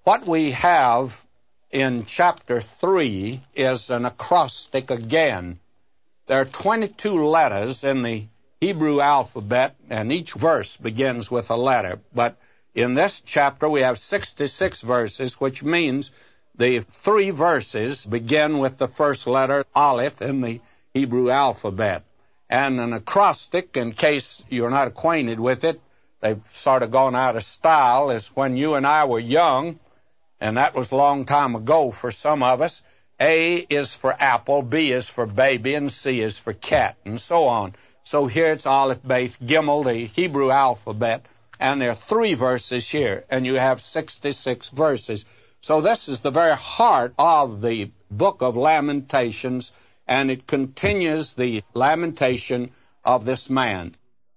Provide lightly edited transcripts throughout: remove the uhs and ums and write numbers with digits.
What we have in chapter 3 is an acrostic again. There are 22 letters in the Hebrew alphabet, and each verse begins with a letter. But in this chapter we have 66 verses, which means the 3 verses begin with the first letter, Aleph, in the Hebrew alphabet. And an acrostic, in case you're not acquainted with it, they've sort of gone out of style, is when you and I were young, and that was a long time ago for some of us. A is for apple, B is for baby, and C is for cat, and so on. So here it's Aleph, Beth, Gimel, the Hebrew alphabet, and there are 3 verses here, and you have 66 verses. So this is the very heart of the book of Lamentations, and it continues the lamentation of this man.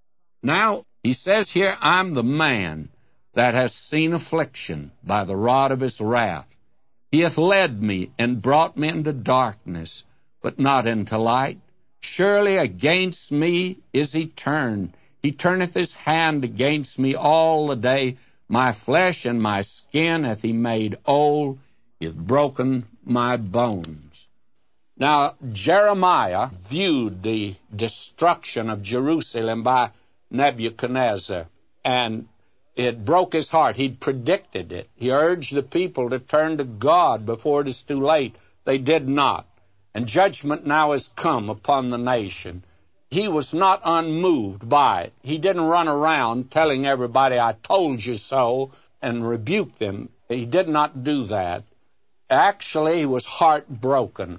Now, he says here, I'm the man that has seen affliction by the rod of his wrath. He hath led me and brought me into darkness, but not into light. Surely against me is he turned. He turneth his hand against me all the day. My flesh and my skin hath he made old. He hath broken my bones. Now, Jeremiah viewed the destruction of Jerusalem by Nebuchadnezzar, and it broke his heart. He'd predicted it. He urged the people to turn to God before it is too late. They did not. And judgment now has come upon the nation. He was not unmoved by it. He didn't run around telling everybody, I told you so, and rebuke them. He did not do that. Actually, he was heartbroken.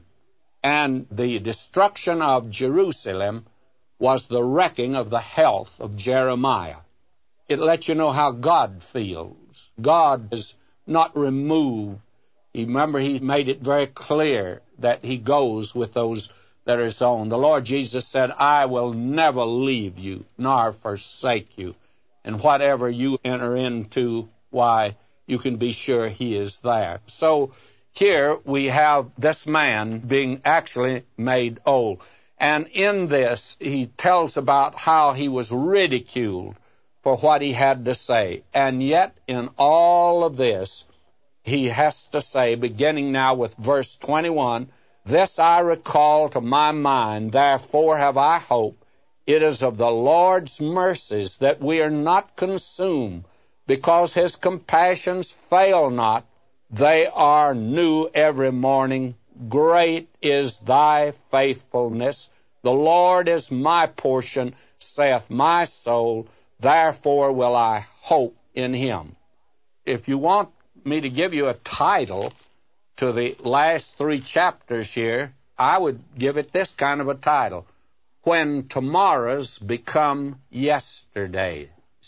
And the destruction of Jerusalem was the wrecking of the health of Jeremiah. It lets you know how God feels. God is not removed. Remember, he made it very clear that he goes with those that are his own. The Lord Jesus said, I will never leave you nor forsake you. And whatever you enter into, why, you can be sure he is there. So here we have this man being actually made old. And in this, he tells about how he was ridiculed for what he had to say. And yet, in all of this, he has to say, beginning now with verse 21, This I recall to my mind, therefore have I hope. It is of the Lord's mercies that we are not consumed, because his compassions fail not. They are new every morning. Great is thy faithfulness. The Lord is my portion, saith my soul. Therefore will I hope in him. If you want me to give you a title to the last 3 chapters here, I would give it this kind of a title: When Tomorrows Become Yesterdays.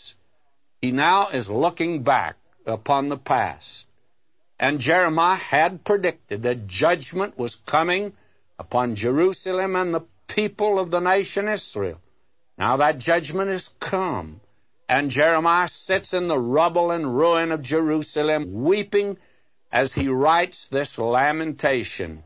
He now is looking back upon the past. And Jeremiah had predicted that judgment was coming upon Jerusalem and the people of the nation Israel. Now that judgment has come. And Jeremiah sits in the rubble and ruin of Jerusalem, weeping as he writes this lamentation.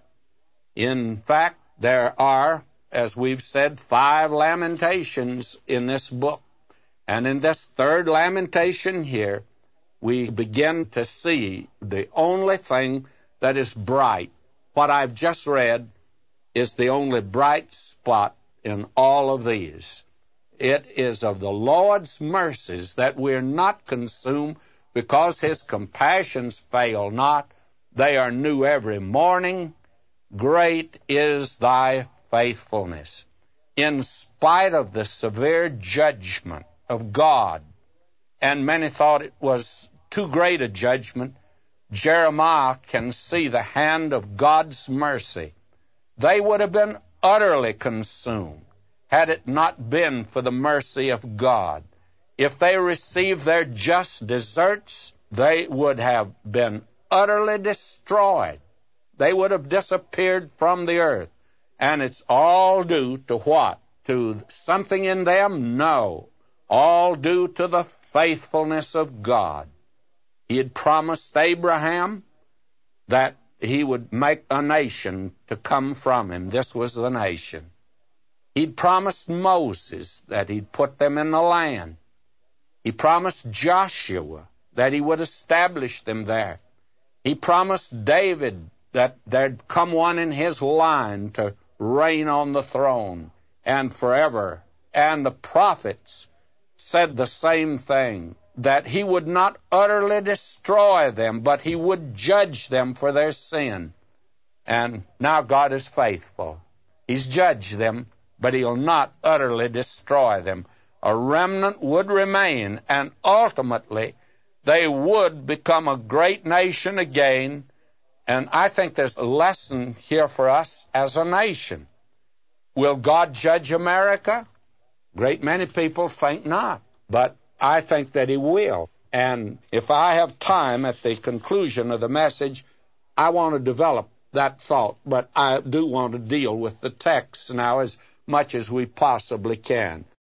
In fact, there are, as we've said, 5 lamentations in this book. And in this 3rd lamentation here, we begin to see the only thing that is bright. What I've just read is the only bright spot in all of these. It is of the Lord's mercies that we're not consumed, because his compassions fail not. They are new every morning. Great is thy faithfulness. In spite of the severe judgment of God, and many thought it was too great a judgment, Jeremiah can see the hand of God's mercy. They would have been utterly consumed had it not been for the mercy of God. If they received their just deserts, they would have been utterly destroyed. They would have disappeared from the earth. And it's all due to what? To something in them? No. All due to the faithfulness of God. He had promised Abraham that he would make a nation to come from him. This was the nation. He'd promised Moses that he'd put them in the land. He promised Joshua that he would establish them there. He promised David that there'd come one in his line to reign on the throne and forever. And the prophets said the same thing, that he would not utterly destroy them, but he would judge them for their sin. And now God is faithful. He's judged them, but he'll not utterly destroy them. A remnant would remain, and ultimately they would become a great nation again. And I think there's a lesson here for us as a nation. Will God judge America? Great many people think not, but I think that he will. And if I have time at the conclusion of the message, I want to develop that thought, but I do want to deal with the text now as much as we possibly can.